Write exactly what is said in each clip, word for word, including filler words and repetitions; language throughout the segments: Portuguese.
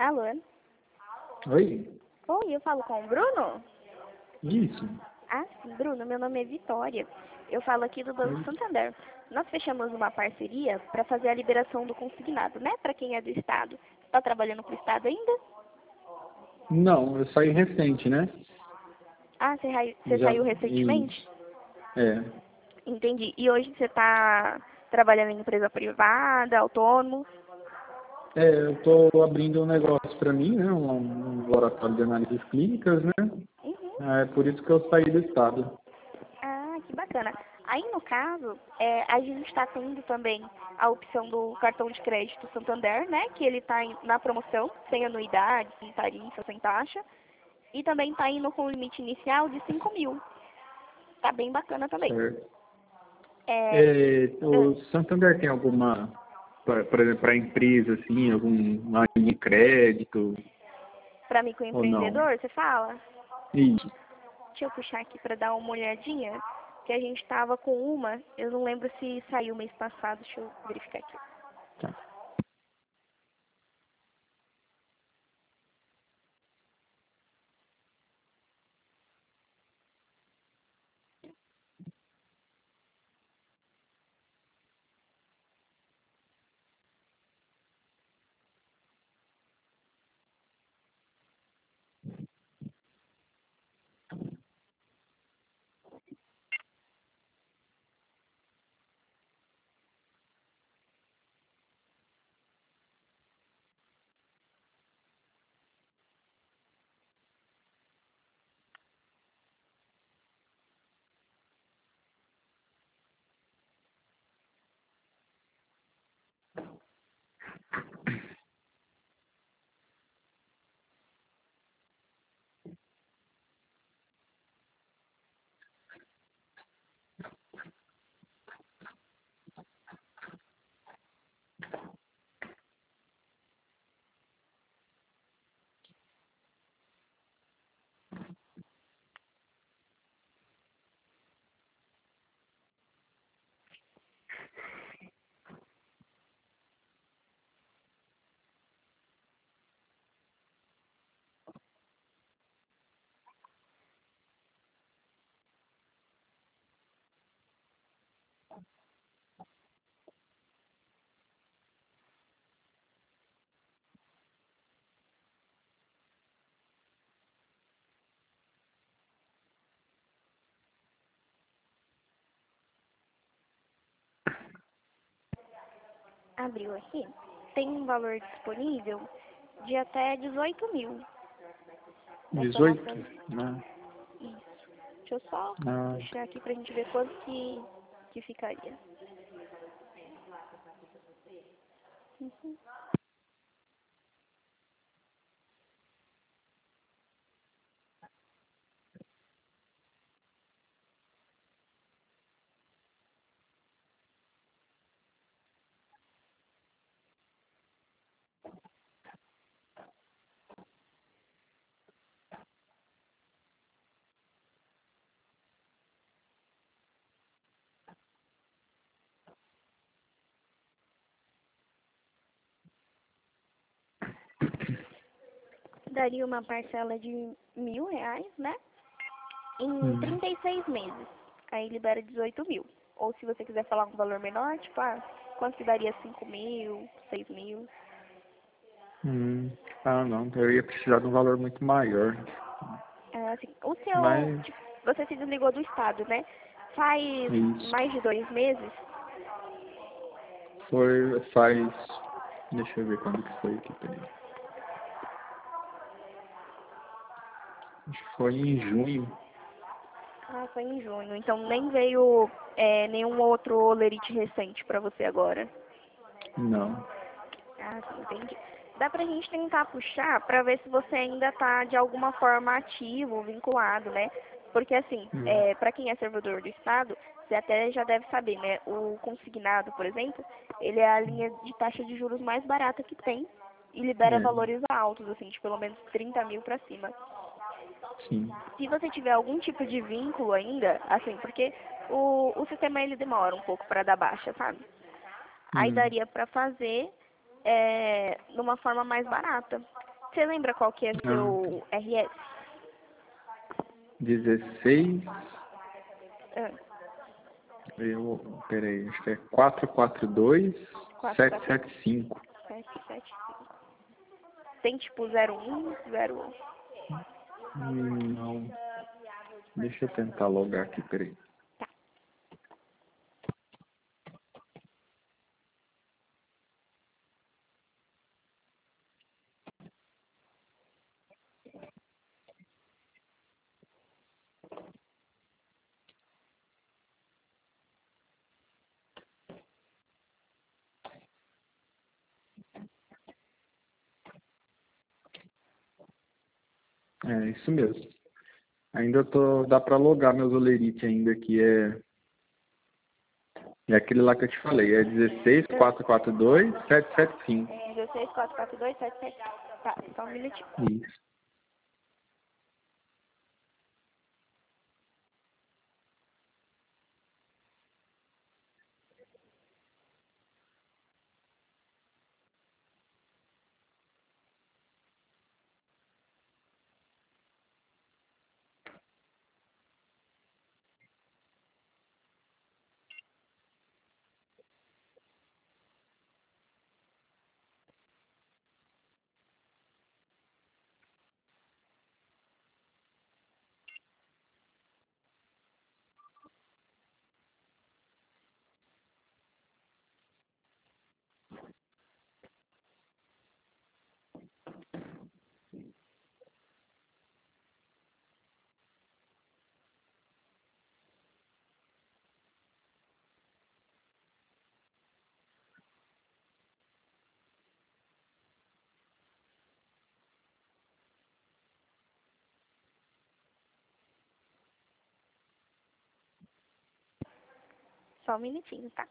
Alô? Oi? Oi, eu falo com o Bruno? Isso. Ah, sim, Bruno, meu nome é Vitória. Eu falo aqui do Banco Oi. Santander. Nós fechamos uma parceria para fazer a liberação do consignado, né? Para quem é do Estado. Está trabalhando para o Estado ainda? Não, eu saí recente, né? Ah, você, rai- você Já. saiu recentemente? Isso. É. Entendi. E hoje você está trabalhando em empresa privada, autônomo? É, eu estou abrindo um negócio para mim, né? Um, um laboratório de análises clínicas, né? Uhum. É por isso que eu saí do estado. Ah, que bacana. Aí, no caso, é, a gente está tendo também a opção do cartão de crédito Santander, né? Que ele está na promoção, sem anuidade, sem tarifa, sem taxa. E também está indo com o limite inicial de cinco mil. Tá bem bacana também. Certo. É, É, o Santander tem alguma, pra- por exemplo, para empresa, assim, algum linha de crédito para ou não? microempreendedor, você fala? Isso. Deixa eu puxar aqui para dar uma olhadinha. Que a gente estava com uma, eu não lembro se saiu mês passado, deixa eu verificar aqui. Tá. Abriu aqui. Tem um valor disponível de até dezoito mil. Nessa dezoito? nossa. Ah, Isso. Deixa eu só ah, puxar aqui pra gente ver quanto que, que ficaria. Uhum. Daria uma parcela de mil reais, né? Em hum, trinta e seis meses. Aí libera dezoito mil. Ou se você quiser falar um valor menor, tipo, ah, quanto que daria cinco mil, seis mil? hum. Ah, não, eu ia precisar de um valor muito maior. É, assim, o seu, Mas, tipo, você se desligou do estado, né? Faz isso. mais de dois meses? Foi, faz, deixa eu ver quando que foi aqui, peraí. Acho que foi em junho. Ah, foi em junho. Então nem veio é, nenhum outro olerite recente pra você agora. Não. Ah, sim, entendi. Dá pra gente tentar puxar pra ver se você ainda tá de alguma forma ativo, vinculado, né? Porque assim, Hum, é, para quem é servidor do Estado, você até já deve saber, né? O consignado, por exemplo, ele é a linha de taxa de juros mais barata que tem e libera é, valores altos, assim, de pelo menos trinta mil pra cima. sim. Se você tiver algum tipo de vínculo ainda, assim, porque o, o sistema ele demora um pouco para dar baixa, sabe? Aí Hum, daria para fazer é, numa forma mais barata. Você lembra qual que é Não. seu R S? dezesseis. Ah, Eu, peraí, acho que é quatro quatro dois, sete sete cinco. sete sete cinco. Tem tipo zero um, zero. Hum, não. Deixa eu tentar logar aqui, peraí. É isso mesmo. Ainda tô, dá pra logar meus olerite ainda, que é, é aquele lá que eu te falei, é dezesseis, quatro quatro dois, sete sete cinco. dezesseis, quatro quatro dois, sete sete. Tá, só um minutinho. Isso. Só um minutinho, tá?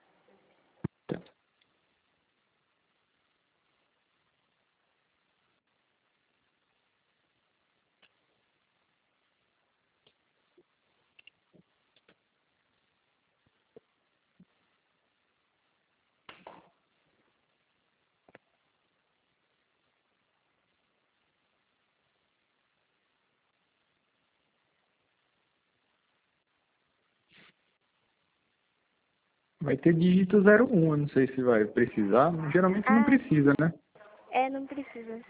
Vai ter dígito zero um, eu não sei se vai precisar, mas geralmente não Ah, precisa, né? é, não precisa.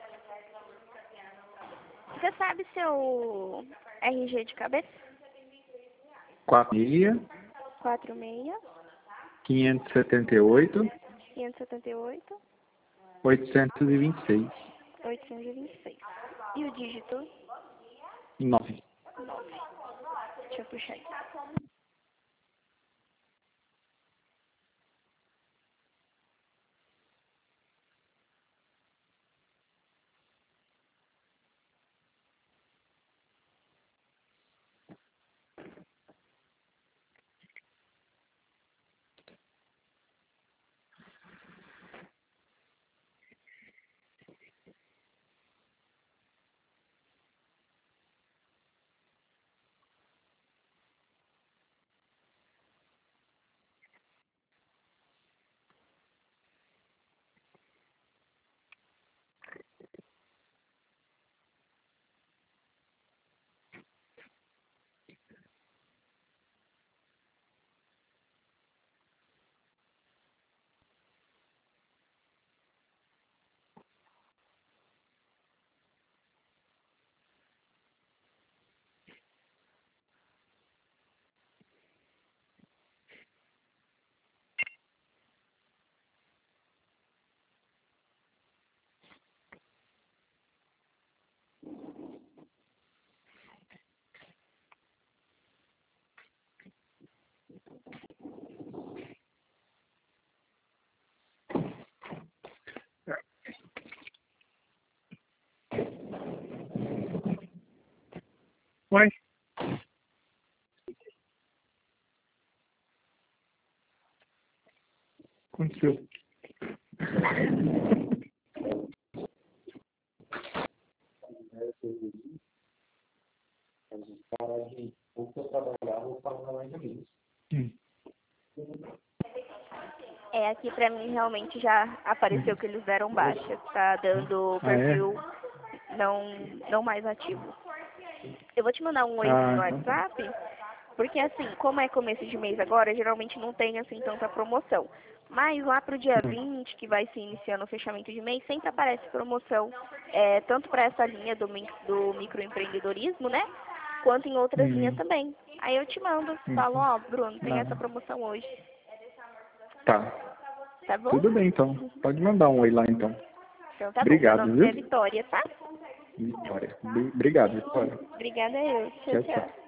Você sabe seu R G de cabeça? quatro seis, quatro seis, quinhentos e setenta e oito, quinhentos e setenta e oito, oitocentos e vinte e seis. oitocentos e vinte e seis. E o dígito? nove. nove. Deixa eu puxar aqui. Ué? Aconteceu. Hum. É, aqui pra mim realmente já apareceu que eles deram baixa. Tá dando Ah, é? perfil não, não mais ativo. Eu vou te mandar um oi Ah, no então tá. WhatsApp, porque assim, como é começo de mês agora, geralmente não tem assim tanta promoção. Mas lá pro dia Hum. vinte, que vai se iniciando o fechamento de mês, sempre aparece promoção, é, tanto para essa linha do, mi- do microempreendedorismo, né? Quanto em outras linhas Hum. também. Aí eu te mando, falo, Uhum. ó, Bruno, tem essa Ah, promoção hoje, tá. tá bom? Tudo bem, então. Pode mandar um oi lá, então. Então tá bom, meu Obrigado, nome é viu? Vitória, tá? Vitória. Bri- Obrigado, Vitória. Obrigada eu. Tchau, Tchau, tchau. tchau.